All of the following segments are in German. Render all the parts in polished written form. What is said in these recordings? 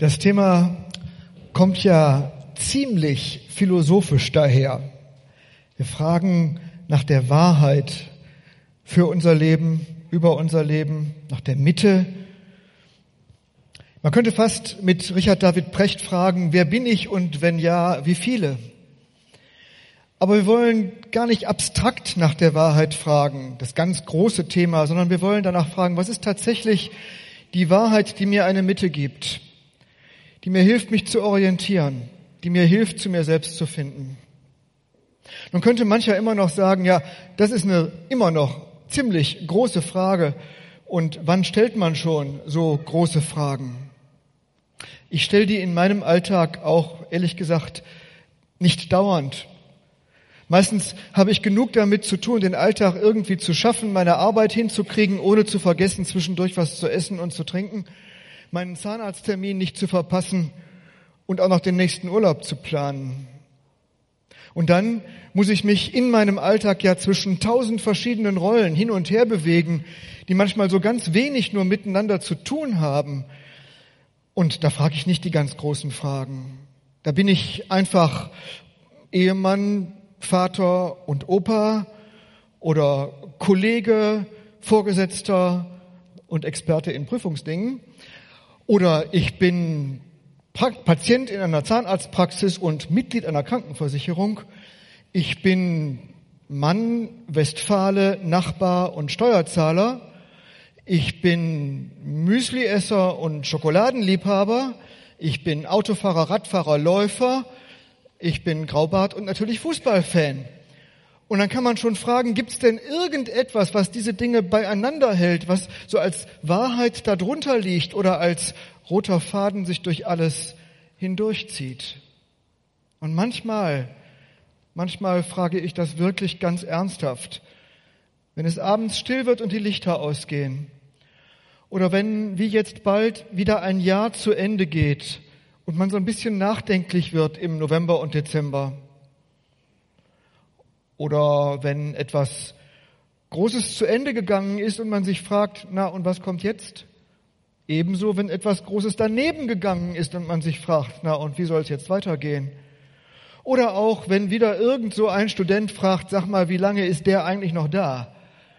Das Thema kommt ja ziemlich philosophisch daher. Wir fragen nach der Wahrheit für unser Leben, über unser Leben, nach der Mitte. Man könnte fast mit Richard David Precht fragen, wer bin ich und wenn ja, wie viele? Aber wir wollen gar nicht abstrakt nach der Wahrheit fragen, das ganz große Thema, sondern wir wollen danach fragen, was ist tatsächlich die Wahrheit, die mir eine Mitte gibt, die mir hilft, mich zu orientieren, die mir hilft, zu mir selbst zu finden. Nun könnte mancher immer noch sagen, ja, das ist eine immer noch ziemlich große Frage. Und wann stellt man schon so große Fragen? Ich stelle die in meinem Alltag auch, ehrlich gesagt, nicht dauernd. Meistens habe ich genug damit zu tun, den Alltag irgendwie zu schaffen, meine Arbeit hinzukriegen, ohne zu vergessen, zwischendurch was zu essen und zu trinken, meinen Zahnarzttermin nicht zu verpassen und auch noch den nächsten Urlaub zu planen. Und dann muss ich mich in meinem Alltag ja zwischen 1000 verschiedenen Rollen hin und her bewegen, die manchmal so ganz wenig nur miteinander zu tun haben. Und da frage ich nicht die ganz großen Fragen. Da bin ich einfach Ehemann, Vater und Opa oder Kollege, Vorgesetzter und Experte in Prüfungsdingen. Oder ich bin Patient in einer Zahnarztpraxis und Mitglied einer Krankenversicherung. Ich bin Mann, Westfale, Nachbar und Steuerzahler. Ich bin Müsliesser und Schokoladenliebhaber. Ich bin Autofahrer, Radfahrer, Läufer. Ich bin Graubart und natürlich Fußballfan. Und dann kann man schon fragen, gibt es denn irgendetwas, was diese Dinge beieinander hält, was so als Wahrheit darunter liegt oder als roter Faden sich durch alles hindurchzieht? Und manchmal frage ich das wirklich ganz ernsthaft. Wenn es abends still wird und die Lichter ausgehen oder wenn, wie jetzt bald, wieder ein Jahr zu Ende geht und man so ein bisschen nachdenklich wird im November und Dezember. Oder wenn etwas Großes zu Ende gegangen ist und man sich fragt, na und was kommt jetzt? Ebenso, wenn etwas Großes daneben gegangen ist und man sich fragt, na und wie soll es jetzt weitergehen? Oder auch, wenn wieder irgend so ein Student fragt, sag mal, wie lange ist der eigentlich noch da?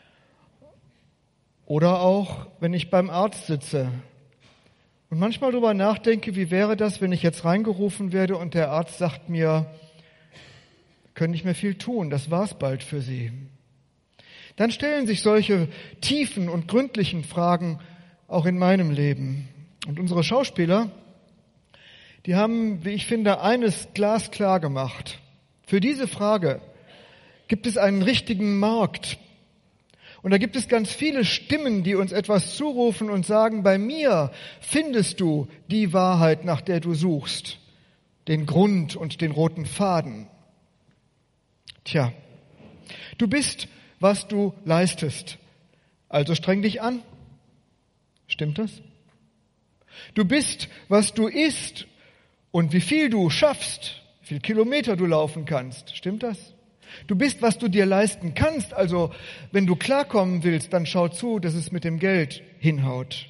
Oder auch, wenn ich beim Arzt sitze und manchmal darüber nachdenke, wie wäre das, wenn ich jetzt reingerufen werde und der Arzt sagt mir, können nicht mehr viel tun, das war's bald für Sie. Dann stellen sich solche tiefen und gründlichen Fragen auch in meinem Leben. Und unsere Schauspieler, die haben, wie ich finde, eines glasklar gemacht. Für diese Frage gibt es einen richtigen Markt. Und da gibt es ganz viele Stimmen, die uns etwas zurufen und sagen, bei mir findest du die Wahrheit, nach der du suchst, den Grund und den roten Faden. Tja, du bist, was du leistest, also streng dich an. Stimmt das? Du bist, was du isst und wie viel du schaffst, wie viel Kilometer du laufen kannst. Stimmt das? Du bist, was du dir leisten kannst, also wenn du klarkommen willst, dann schau zu, dass es mit dem Geld hinhaut.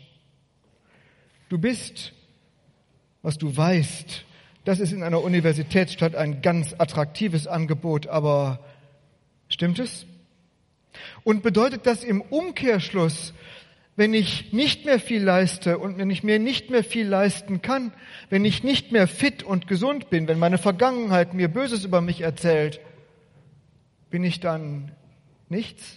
Du bist, was du weißt. Das ist in einer Universitätsstadt ein ganz attraktives Angebot, aber stimmt es? Und bedeutet das im Umkehrschluss, wenn ich nicht mehr viel leiste und wenn ich mir nicht mehr viel leisten kann, wenn ich nicht mehr fit und gesund bin, wenn meine Vergangenheit mir Böses über mich erzählt, bin ich dann nichts?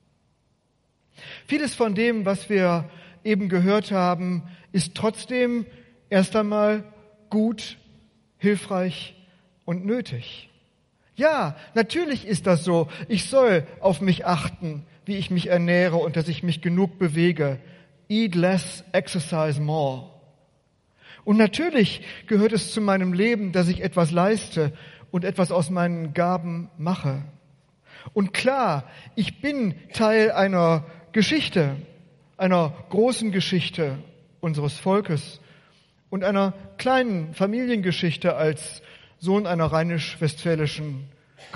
Vieles von dem, was wir eben gehört haben, ist trotzdem erst einmal gut, hilfreich und nötig. Ja, natürlich ist das so. Ich soll auf mich achten, wie ich mich ernähre und dass ich mich genug bewege. Eat less, exercise more. Und natürlich gehört es zu meinem Leben, dass ich etwas leiste und etwas aus meinen Gaben mache. Und klar, ich bin Teil einer Geschichte, einer großen Geschichte unseres Volkes und einer kleinen Familiengeschichte als Sohn einer rheinisch-westfälischen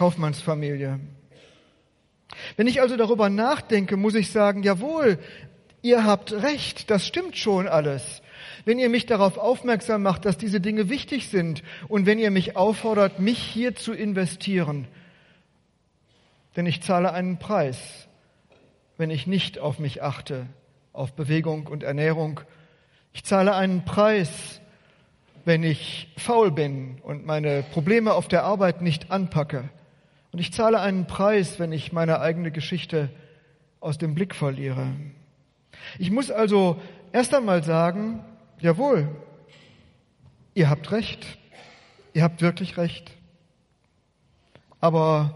Kaufmannsfamilie. Wenn ich also darüber nachdenke, muss ich sagen, jawohl, ihr habt recht, das stimmt schon alles. Wenn ihr mich darauf aufmerksam macht, dass diese Dinge wichtig sind und wenn ihr mich auffordert, mich hier zu investieren, denn ich zahle einen Preis, wenn ich nicht auf mich achte, auf Bewegung und Ernährung. Ich zahle einen Preis, wenn ich faul bin und meine Probleme auf der Arbeit nicht anpacke. Und ich zahle einen Preis, wenn ich meine eigene Geschichte aus dem Blick verliere. Ich muss also erst einmal sagen, jawohl, ihr habt recht, ihr habt wirklich recht. Aber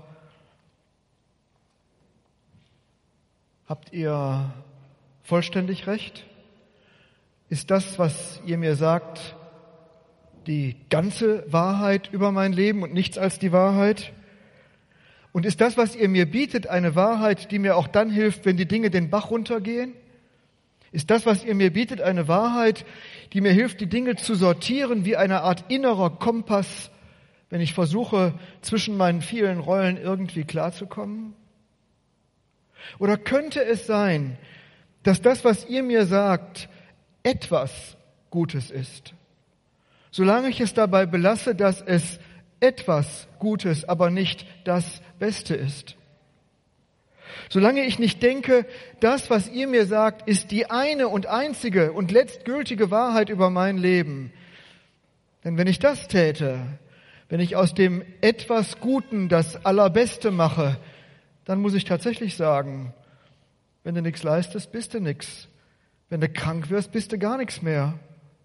habt ihr vollständig recht? Ist das, was ihr mir sagt, die ganze Wahrheit über mein Leben und nichts als die Wahrheit? Und ist das, was ihr mir bietet, eine Wahrheit, die mir auch dann hilft, wenn die Dinge den Bach runtergehen? Ist das, was ihr mir bietet, eine Wahrheit, die mir hilft, die Dinge zu sortieren, wie eine Art innerer Kompass, wenn ich versuche, zwischen meinen vielen Rollen irgendwie klarzukommen? Oder könnte es sein, dass das, was ihr mir sagt, etwas Gutes ist? Solange ich es dabei belasse, dass es etwas Gutes, aber nicht das Beste ist. Solange ich nicht denke, das, was ihr mir sagt, ist die eine und einzige und letztgültige Wahrheit über mein Leben. Denn wenn ich das täte, wenn ich aus dem etwas Guten das Allerbeste mache, dann muss ich tatsächlich sagen, wenn du nichts leistest, bist du nichts. Wenn du krank wirst, bist du gar nichts mehr.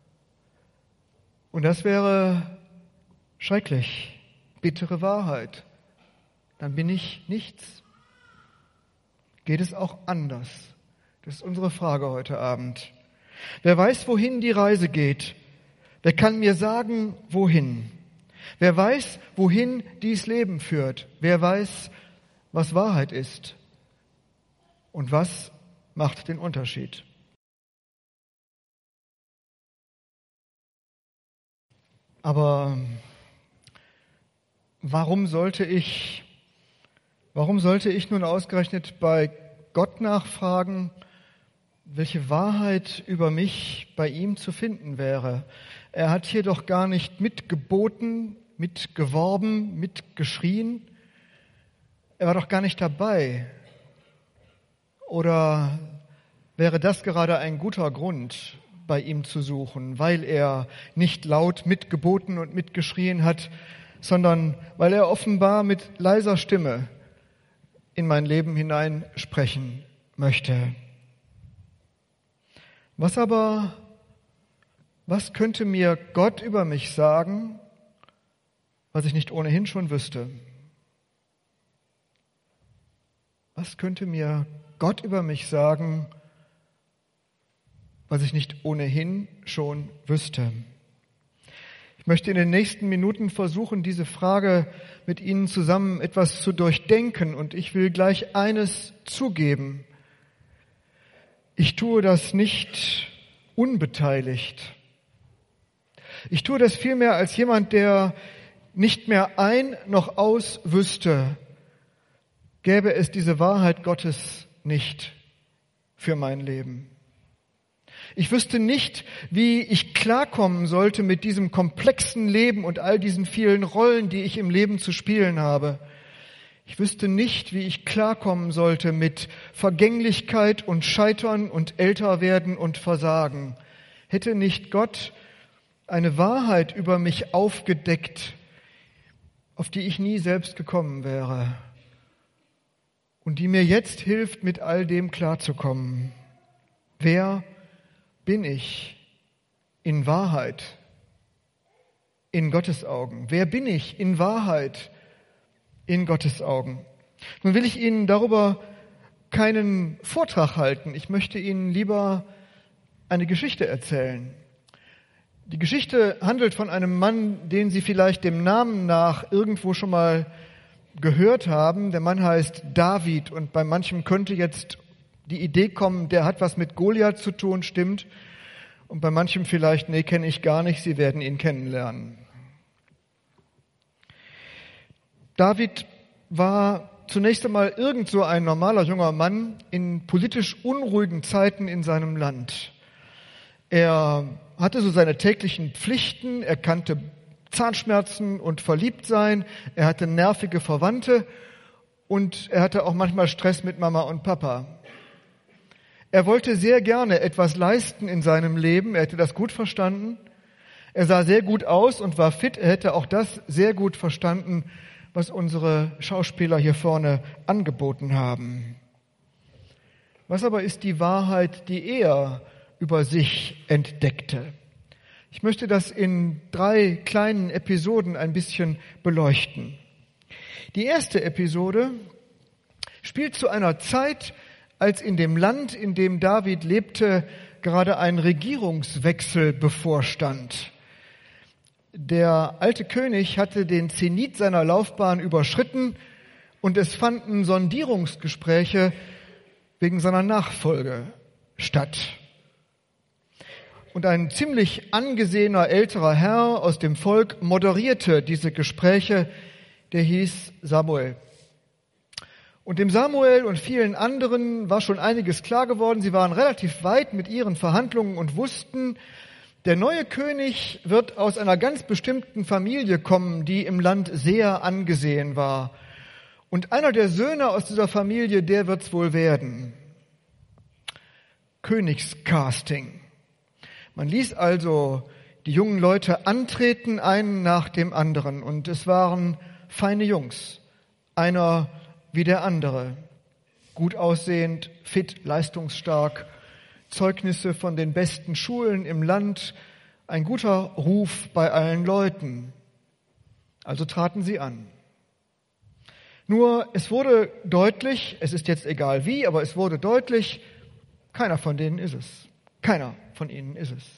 Und das wäre schrecklich, bittere Wahrheit. Dann bin ich nichts. Geht es auch anders? Das ist unsere Frage heute Abend. Wer weiß, wohin die Reise geht? Wer kann mir sagen, wohin? Wer weiß, wohin dies Leben führt? Wer weiß, was Wahrheit ist? Und was macht den Unterschied? Aber warum sollte ich nun ausgerechnet bei Gott nachfragen, welche Wahrheit über mich bei ihm zu finden wäre? Er hat hier doch gar nicht mitgeboten, mitgeworben, mitgeschrien. Er war doch gar nicht dabei. Oder wäre das gerade ein guter Grund, bei ihm zu suchen, weil er nicht laut mitgeboten und mitgeschrien hat, sondern weil er offenbar mit leiser Stimme in mein Leben hinein sprechen möchte. Was könnte mir Gott über mich sagen, was ich nicht ohnehin schon wüsste? Was könnte mir Gott über mich sagen, was ich nicht ohnehin schon wüsste? Ich möchte in den nächsten Minuten versuchen, diese Frage mit Ihnen zusammen etwas zu durchdenken. Und ich will gleich eines zugeben. Ich tue das nicht unbeteiligt. Ich tue das vielmehr als jemand, der nicht mehr ein noch aus wüsste, gäbe es diese Wahrheit Gottes nicht für mein Leben. Ich wüsste nicht, wie ich klarkommen sollte mit diesem komplexen Leben und all diesen vielen Rollen, die ich im Leben zu spielen habe. Ich wüsste nicht, wie ich klarkommen sollte mit Vergänglichkeit und Scheitern und Älterwerden und Versagen. Hätte nicht Gott eine Wahrheit über mich aufgedeckt, auf die ich nie selbst gekommen wäre und die mir jetzt hilft, mit all dem klarzukommen. Wer bin ich in Wahrheit in Gottes Augen? Wer bin ich in Wahrheit in Gottes Augen? Nun will ich Ihnen darüber keinen Vortrag halten. Ich möchte Ihnen lieber eine Geschichte erzählen. Die Geschichte handelt von einem Mann, den Sie vielleicht dem Namen nach irgendwo schon mal gehört haben. Der Mann heißt David und bei manchem könnte jetzt die Idee kommen, der hat was mit Goliath zu tun, stimmt. Und bei manchem vielleicht, nee, kenne ich gar nicht, Sie werden ihn kennenlernen. David war zunächst einmal irgend so ein normaler junger Mann in politisch unruhigen Zeiten in seinem Land. Er hatte so seine täglichen Pflichten, er kannte Zahnschmerzen und Verliebtsein, er hatte nervige Verwandte und er hatte auch manchmal Stress mit Mama und Papa. Er wollte sehr gerne etwas leisten in seinem Leben, er hätte das gut verstanden. Er sah sehr gut aus und war fit, er hätte auch das sehr gut verstanden, was unsere Schauspieler hier vorne angeboten haben. Was aber ist die Wahrheit, die er über sich entdeckte? Ich möchte das in 3 kleinen Episoden ein bisschen beleuchten. Die erste Episode spielt zu einer Zeit, als in dem Land, in dem David lebte, gerade ein Regierungswechsel bevorstand. Der alte König hatte den Zenit seiner Laufbahn überschritten und es fanden Sondierungsgespräche wegen seiner Nachfolge statt. Und ein ziemlich angesehener älterer Herr aus dem Volk moderierte diese Gespräche, der hieß Samuel. Und dem Samuel und vielen anderen war schon einiges klar geworden. Sie waren relativ weit mit ihren Verhandlungen und wussten, der neue König wird aus einer ganz bestimmten Familie kommen, die im Land sehr angesehen war. Und einer der Söhne aus dieser Familie, der wird's wohl werden. Königscasting. Man ließ also die jungen Leute antreten, einen nach dem anderen. Und es waren feine Jungs. Einer wie der andere. Gut aussehend, fit, leistungsstark. Zeugnisse von den besten Schulen im Land. Ein guter Ruf bei allen Leuten. Also traten sie an. Nur es wurde deutlich, es ist jetzt egal wie, aber es wurde deutlich, keiner von denen ist es. Keiner von ihnen ist es.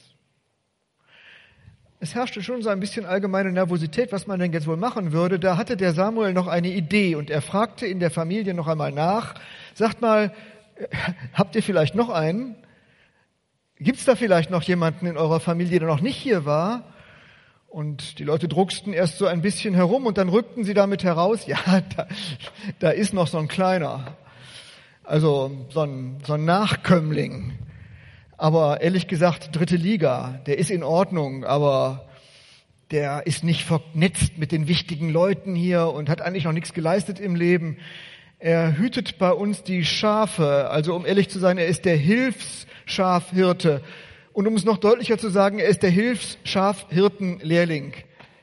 Es herrschte schon so ein bisschen allgemeine Nervosität, was man denn jetzt wohl machen würde. Da hatte der Samuel noch eine Idee und er fragte in der Familie noch einmal nach. Sagt mal, habt ihr vielleicht noch einen? Gibt's da vielleicht noch jemanden in eurer Familie, der noch nicht hier war? Und die Leute drucksten erst so ein bisschen herum und dann rückten sie damit heraus, ja, da ist noch so ein Kleiner. Also so ein Nachkömmling. Aber ehrlich gesagt, 3. Liga, der ist in Ordnung, aber der ist nicht vernetzt mit den wichtigen Leuten hier und hat eigentlich noch nichts geleistet im Leben. Er hütet bei uns die Schafe, also um ehrlich zu sein, er ist der Hilfsschafhirte. Und um es noch deutlicher zu sagen, er ist der Hilfsschafhirtenlehrling.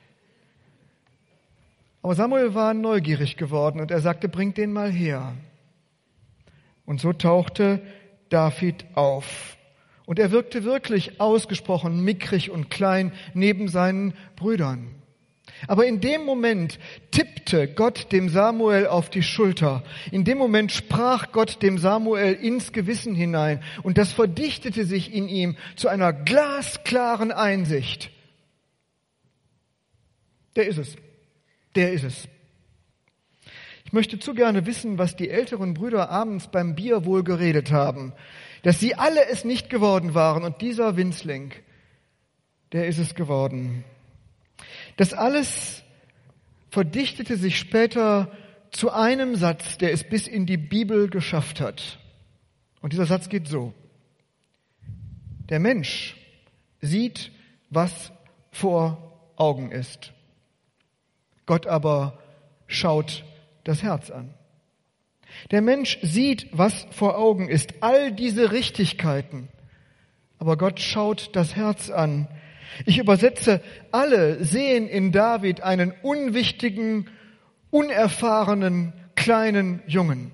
Aber Samuel war neugierig geworden und er sagte, bringt den mal her. Und so tauchte David auf. Und er wirkte wirklich ausgesprochen mickrig und klein neben seinen Brüdern. Aber in dem Moment tippte Gott dem Samuel auf die Schulter. In dem Moment sprach Gott dem Samuel ins Gewissen hinein. Und das verdichtete sich in ihm zu einer glasklaren Einsicht. Der ist es. Der ist es. Ich möchte zu gerne wissen, was die älteren Brüder abends beim Bier wohl geredet haben. Dass sie alle es nicht geworden waren. Und dieser Winzling, der ist es geworden. Das alles verdichtete sich später zu einem Satz, der es bis in die Bibel geschafft hat. Und dieser Satz geht so. Der Mensch sieht, was vor Augen ist. Gott aber schaut das Herz an. Der Mensch sieht, was vor Augen ist, all diese Richtigkeiten. Aber Gott schaut das Herz an. Ich übersetze, alle sehen in David einen unwichtigen, unerfahrenen, kleinen Jungen.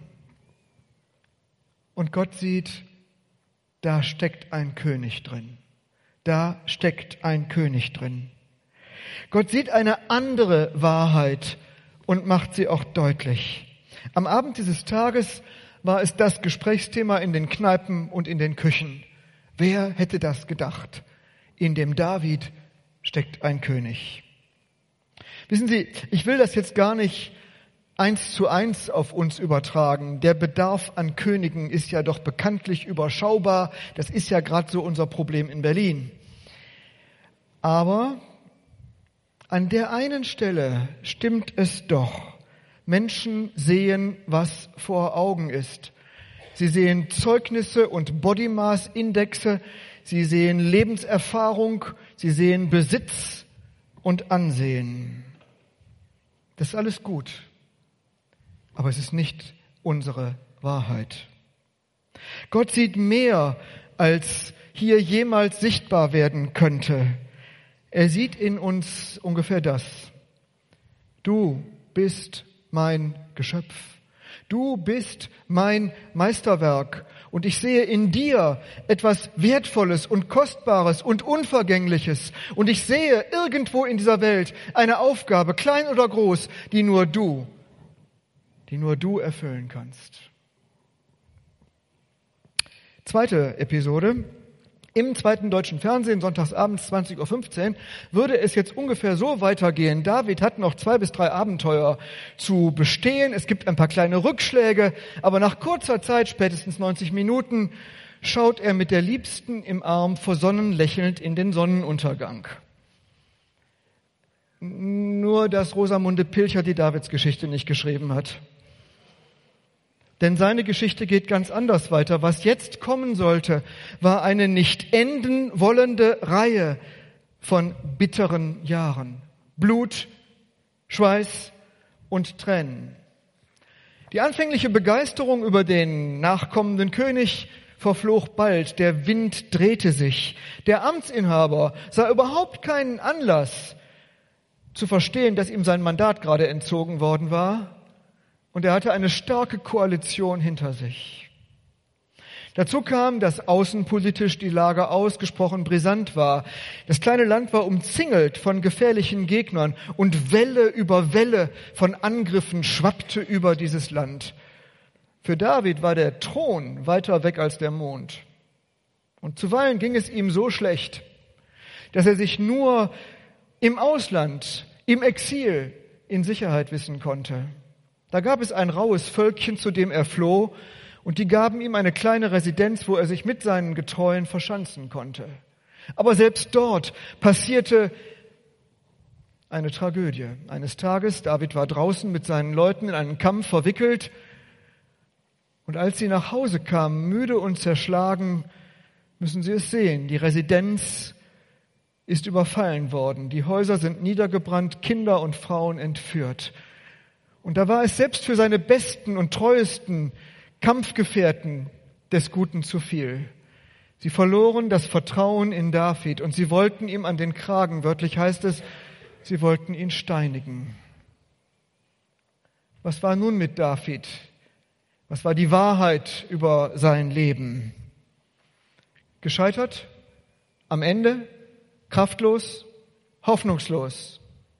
Und Gott sieht, da steckt ein König drin. Da steckt ein König drin. Gott sieht eine andere Wahrheit und macht sie auch deutlich. Am Abend dieses Tages war es das Gesprächsthema in den Kneipen und in den Küchen. Wer hätte das gedacht? In dem David steckt ein König. Wissen Sie, ich will das jetzt gar nicht 1:1 auf uns übertragen. Der Bedarf an Königen ist ja doch bekanntlich überschaubar. Das ist ja gerade so unser Problem in Berlin. Aber an der einen Stelle stimmt es doch. Menschen sehen, was vor Augen ist. Sie sehen Zeugnisse und Bodymass-Indexe, sie sehen Lebenserfahrung, sie sehen Besitz und Ansehen. Das ist alles gut, aber es ist nicht unsere Wahrheit. Gott sieht mehr, als hier jemals sichtbar werden könnte. Er sieht in uns ungefähr das. Du bist mein Geschöpf. Du bist mein Meisterwerk. Und ich sehe in dir etwas Wertvolles und Kostbares und Unvergängliches. Und ich sehe irgendwo in dieser Welt eine Aufgabe, klein oder groß, die nur du erfüllen kannst. Zweite Episode. Im zweiten deutschen Fernsehen, sonntagsabends 20:15 Uhr, würde es jetzt ungefähr so weitergehen. David hat noch 2 bis 3 Abenteuer zu bestehen. Es gibt ein paar kleine Rückschläge, aber nach kurzer Zeit, spätestens 90 Minuten, schaut er mit der Liebsten im Arm vor Sonnen lächelnd in den Sonnenuntergang. Nur, dass Rosamunde Pilcher die Davidsgeschichte nicht geschrieben hat. Denn seine Geschichte geht ganz anders weiter. Was jetzt kommen sollte, war eine nicht enden wollende Reihe von bitteren Jahren. Blut, Schweiß und Tränen. Die anfängliche Begeisterung über den nachkommenden König verflog bald. Der Wind drehte sich. Der Amtsinhaber sah überhaupt keinen Anlass zu verstehen, dass ihm sein Mandat gerade entzogen worden war. Und er hatte eine starke Koalition hinter sich. Dazu kam, dass außenpolitisch die Lage ausgesprochen brisant war. Das kleine Land war umzingelt von gefährlichen Gegnern und Welle über Welle von Angriffen schwappte über dieses Land. Für David war der Thron weiter weg als der Mond. Und zuweilen ging es ihm so schlecht, dass er sich nur im Ausland, im Exil in Sicherheit wissen konnte. Da gab es ein rauhes Völkchen, zu dem er floh, und die gaben ihm eine kleine Residenz, wo er sich mit seinen Getreuen verschanzen konnte. Aber selbst dort passierte eine Tragödie. Eines Tages, David war draußen mit seinen Leuten in einen Kampf verwickelt, und als sie nach Hause kamen, müde und zerschlagen, müssen sie es sehen, die Residenz ist überfallen worden, die Häuser sind niedergebrannt, Kinder und Frauen entführt. Und da war es selbst für seine besten und treuesten Kampfgefährten des Guten zu viel. Sie verloren das Vertrauen in David und sie wollten ihm an den Kragen, wörtlich heißt es, sie wollten ihn steinigen. Was war nun mit David? Was war die Wahrheit über sein Leben? Gescheitert? Am Ende? Kraftlos? Hoffnungslos?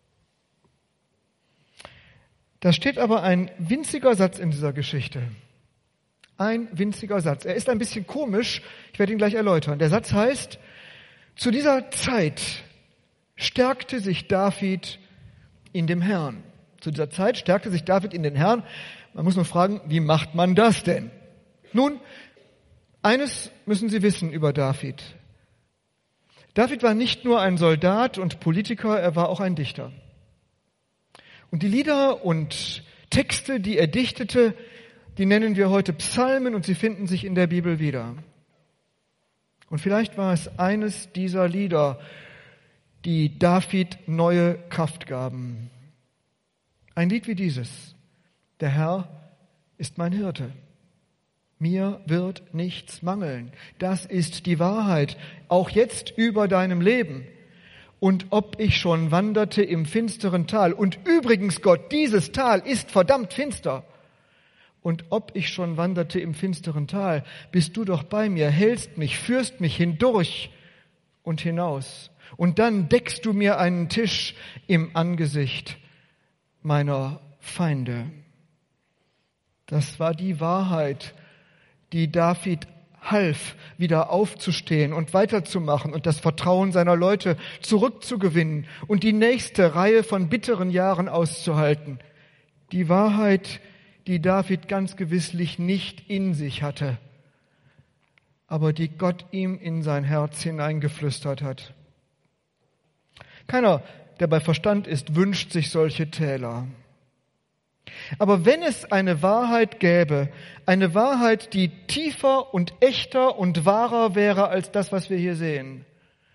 Da steht aber ein winziger Satz in dieser Geschichte. Ein winziger Satz. Er ist ein bisschen komisch, ich werde ihn gleich erläutern. Der Satz heißt, zu dieser Zeit stärkte sich David in dem Herrn. Zu dieser Zeit stärkte sich David in den Herrn. Man muss nur fragen, wie macht man das denn? Nun, eines müssen Sie wissen über David. David war nicht nur ein Soldat und Politiker, er war auch ein Dichter. Und die Lieder und Texte, die er dichtete, die nennen wir heute Psalmen und sie finden sich in der Bibel wieder. Und vielleicht war es eines dieser Lieder, die David neue Kraft gaben. Ein Lied wie dieses. Der Herr ist mein Hirte. Mir wird nichts mangeln. Das ist die Wahrheit, auch jetzt über deinem Leben. Und ob ich schon wanderte im finsteren Tal, und übrigens Gott, dieses Tal ist verdammt finster. Und ob ich schon wanderte im finsteren Tal, bist du doch bei mir, hältst mich, führst mich hindurch und hinaus. Und dann deckst du mir einen Tisch im Angesicht meiner Feinde. Das war die Wahrheit, die David half, wieder aufzustehen und weiterzumachen und das Vertrauen seiner Leute zurückzugewinnen und die nächste Reihe von bitteren Jahren auszuhalten. Die Wahrheit, die David ganz gewisslich nicht in sich hatte, aber die Gott ihm in sein Herz hineingeflüstert hat. Keiner, der bei Verstand ist, wünscht sich solche Täler. Aber wenn es eine Wahrheit gäbe, eine Wahrheit, die tiefer und echter und wahrer wäre als das, was wir hier sehen,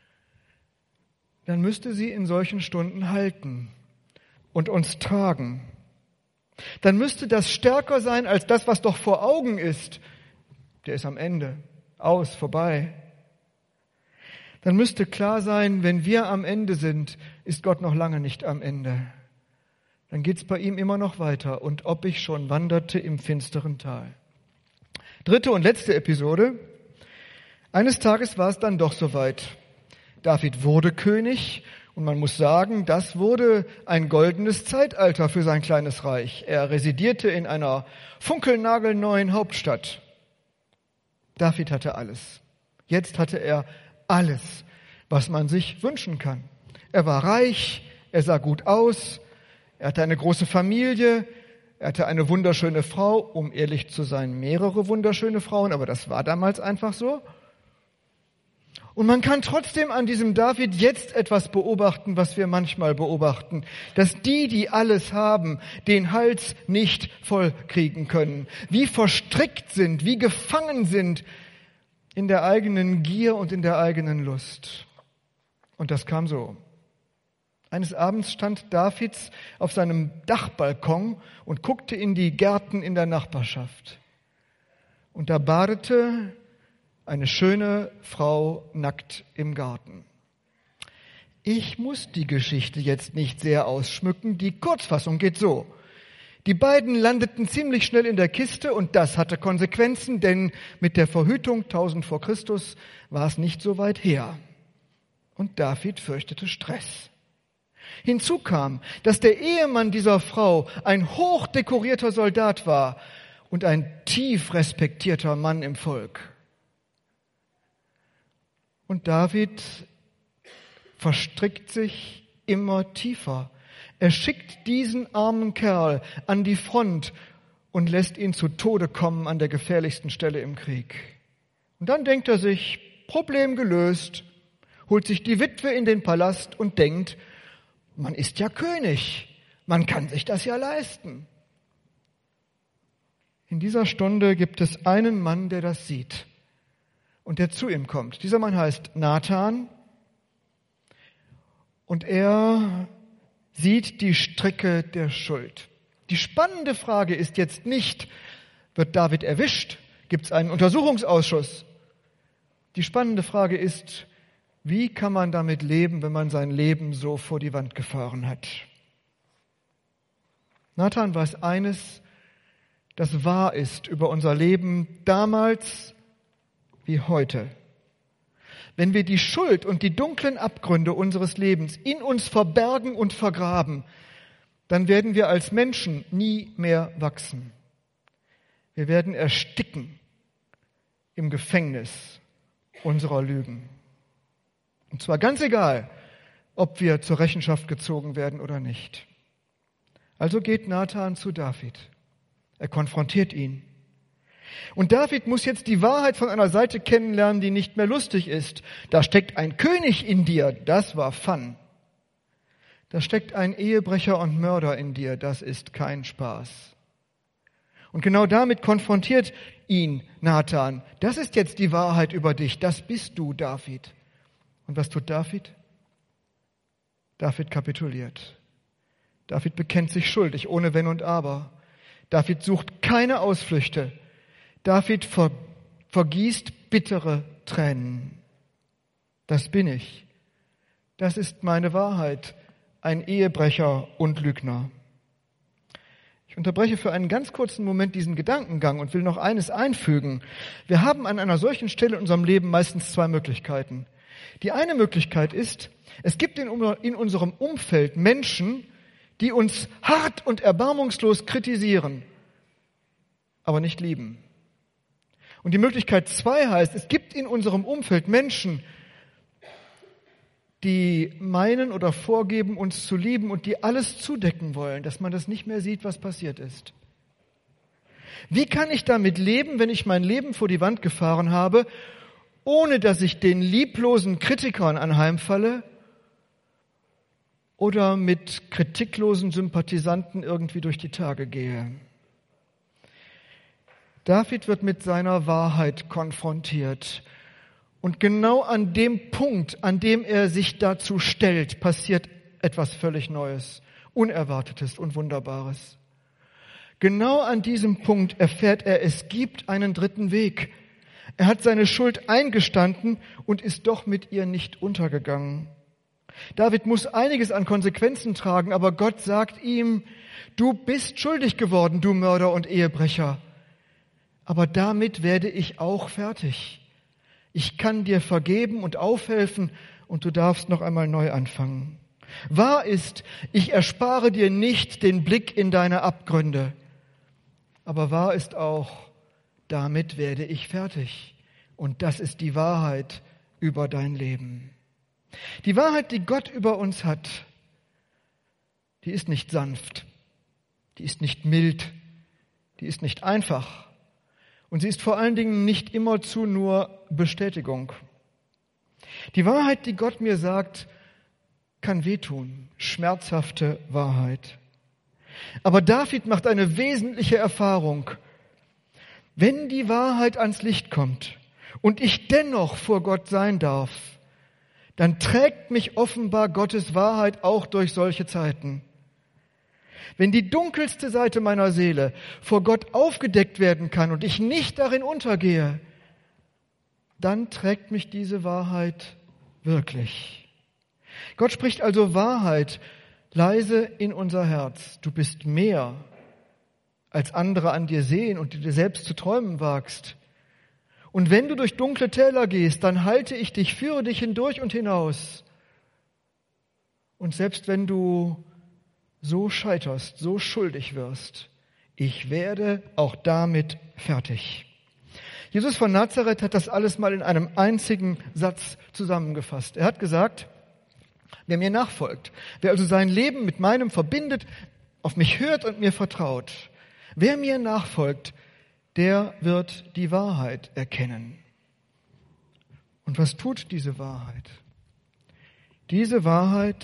dann müsste sie in solchen Stunden halten und uns tragen. Dann müsste das stärker sein als das, was doch vor Augen ist. Der ist am Ende, aus, vorbei. Dann müsste klar sein, wenn wir am Ende sind, ist Gott noch lange nicht am Ende. Dann geht's bei ihm immer noch weiter. Und ob ich schon wanderte im finsteren Tal. 3. und letzte Episode. Eines Tages war es dann doch soweit. David wurde König und man muss sagen, das wurde ein goldenes Zeitalter für sein kleines Reich. Er residierte in einer funkelnagelneuen Hauptstadt. David hatte alles. Jetzt hatte er alles, was man sich wünschen kann. Er war reich, er sah gut aus, er hatte eine große Familie, er hatte eine wunderschöne Frau, um ehrlich zu sein, mehrere wunderschöne Frauen, aber das war damals einfach so. Und man kann trotzdem an diesem David jetzt etwas beobachten, was wir manchmal beobachten, dass die alles haben, den Hals nicht voll kriegen können, wie verstrickt sind, wie gefangen sind in der eigenen Gier und in der eigenen Lust. Und das kam so. Eines Abends stand David auf seinem Dachbalkon und guckte in die Gärten in der Nachbarschaft. Und da badete eine schöne Frau nackt im Garten. Ich muss die Geschichte jetzt nicht sehr ausschmücken, die Kurzfassung geht so. Die beiden landeten ziemlich schnell in der Kiste und das hatte Konsequenzen, denn mit der Verhütung 1000 vor Christus war es nicht so weit her. Und David fürchtete Stress. Hinzu kam, dass der Ehemann dieser Frau ein hochdekorierter Soldat war und ein tief respektierter Mann im Volk. Und David verstrickt sich immer tiefer. Er schickt diesen armen Kerl an die Front und lässt ihn zu Tode kommen an der gefährlichsten Stelle im Krieg. Und dann denkt er sich, Problem gelöst, holt sich die Witwe in den Palast und denkt, man ist ja König, man kann sich das ja leisten. In dieser Stunde gibt es einen Mann, der das sieht und der zu ihm kommt. Dieser Mann heißt Nathan und er sieht die Stricke der Schuld. Die spannende Frage ist jetzt nicht, wird David erwischt? Gibt es einen Untersuchungsausschuss? Die spannende Frage ist, wie kann man damit leben, wenn man sein Leben so vor die Wand gefahren hat? Nathan weiß eines, das wahr ist über unser Leben damals wie heute. Wenn wir die Schuld und die dunklen Abgründe unseres Lebens in uns verbergen und vergraben, dann werden wir als Menschen nie mehr wachsen. Wir werden ersticken im Gefängnis unserer Lügen. Und zwar ganz egal, ob wir zur Rechenschaft gezogen werden oder nicht. Also geht Nathan zu David. Er konfrontiert ihn. Und David muss jetzt die Wahrheit von einer Seite kennenlernen, die nicht mehr lustig ist. Da steckt ein König in dir, das war Fun. Da steckt ein Ehebrecher und Mörder in dir, das ist kein Spaß. Und genau damit konfrontiert ihn Nathan. Das ist jetzt die Wahrheit über dich, das bist du, David. Und was tut David? David kapituliert. David bekennt sich schuldig, ohne Wenn und Aber. David sucht keine Ausflüchte. David vergießt bittere Tränen. Das bin ich. Das ist meine Wahrheit. Ein Ehebrecher und Lügner. Ich unterbreche für einen ganz kurzen Moment diesen Gedankengang und will noch eines einfügen. Wir haben an einer solchen Stelle in unserem Leben meistens zwei Möglichkeiten. Die eine Möglichkeit ist, es gibt in unserem Umfeld Menschen, die uns hart und erbarmungslos kritisieren, aber nicht lieben. Und die Möglichkeit 2 heißt, es gibt in unserem Umfeld Menschen, die meinen oder vorgeben, uns zu lieben und die alles zudecken wollen, dass man das nicht mehr sieht, was passiert ist. Wie kann ich damit leben, wenn ich mein Leben vor die Wand gefahren habe, ohne dass ich den lieblosen Kritikern anheimfalle oder mit kritiklosen Sympathisanten irgendwie durch die Tage gehe. David wird mit seiner Wahrheit konfrontiert. Und genau an dem Punkt, an dem er sich dazu stellt, passiert etwas völlig Neues, Unerwartetes und Wunderbares. Genau an diesem Punkt erfährt er, es gibt einen dritten Weg. Er hat seine Schuld eingestanden und ist doch mit ihr nicht untergegangen. David muss einiges an Konsequenzen tragen, aber Gott sagt ihm, du bist schuldig geworden, du Mörder und Ehebrecher. Aber damit werde ich auch fertig. Ich kann dir vergeben und aufhelfen und du darfst noch einmal neu anfangen. Wahr ist, ich erspare dir nicht den Blick in deine Abgründe. Aber wahr ist auch, damit werde ich fertig. Und das ist die Wahrheit über dein Leben. Die Wahrheit, die Gott über uns hat, die ist nicht sanft, die ist nicht mild, die ist nicht einfach. Und sie ist vor allen Dingen nicht immerzu nur Bestätigung. Die Wahrheit, die Gott mir sagt, kann wehtun, schmerzhafte Wahrheit. Aber David macht eine wesentliche Erfahrung. Wenn die Wahrheit ans Licht kommt und ich dennoch vor Gott sein darf, dann trägt mich offenbar Gottes Wahrheit auch durch solche Zeiten. Wenn die dunkelste Seite meiner Seele vor Gott aufgedeckt werden kann und ich nicht darin untergehe, dann trägt mich diese Wahrheit wirklich. Gott spricht also Wahrheit leise in unser Herz. Du bist mehr, als andere an dir sehen und dir selbst zu träumen wagst. Und wenn du durch dunkle Täler gehst, dann halte ich dich, führe dich hindurch und hinaus. Und selbst wenn du so scheiterst, so schuldig wirst, ich werde auch damit fertig. Jesus von Nazareth hat das alles mal in einem einzigen Satz zusammengefasst. Er hat gesagt, wer mir nachfolgt, wer also sein Leben mit meinem verbindet, auf mich hört und mir vertraut, wer mir nachfolgt, der wird die Wahrheit erkennen. Und was tut diese Wahrheit? Diese Wahrheit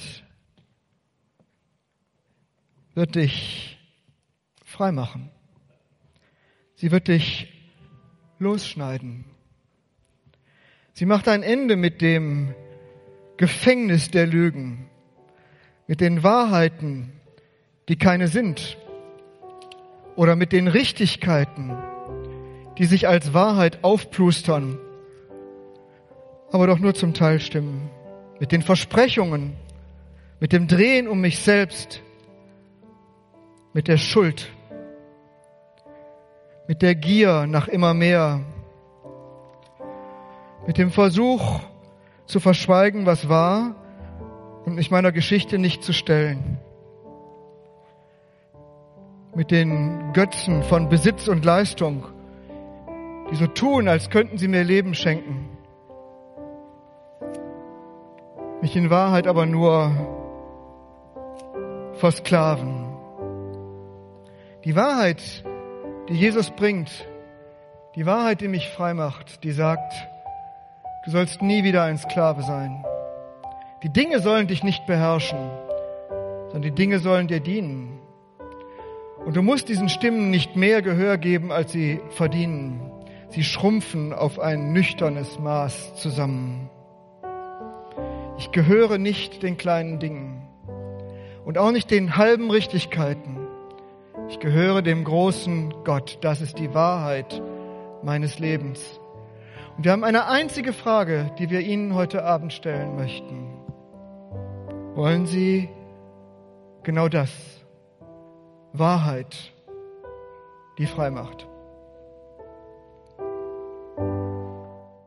wird dich frei machen. Sie wird dich losschneiden. Sie macht ein Ende mit dem Gefängnis der Lügen, mit den Wahrheiten, die keine sind, oder mit den Richtigkeiten, die sich als Wahrheit aufplustern, aber doch nur zum Teil stimmen, mit den Versprechungen, mit dem Drehen um mich selbst, mit der Schuld, mit der Gier nach immer mehr, mit dem Versuch zu verschweigen, was war und mich meiner Geschichte nicht zu stellen, mit den Götzen von Besitz und Leistung, die so tun, als könnten sie mir Leben schenken, mich in Wahrheit aber nur versklaven. Die Wahrheit, die Jesus bringt, die Wahrheit, die mich frei macht, die sagt, du sollst nie wieder ein Sklave sein. Die Dinge sollen dich nicht beherrschen, sondern die Dinge sollen dir dienen. Und du musst diesen Stimmen nicht mehr Gehör geben, als sie verdienen. Sie schrumpfen auf ein nüchternes Maß zusammen. Ich gehöre nicht den kleinen Dingen und auch nicht den halben Richtigkeiten. Ich gehöre dem großen Gott. Das ist die Wahrheit meines Lebens. Und wir haben eine einzige Frage, die wir Ihnen heute Abend stellen möchten. Wollen Sie genau das? Wahrheit, die frei macht.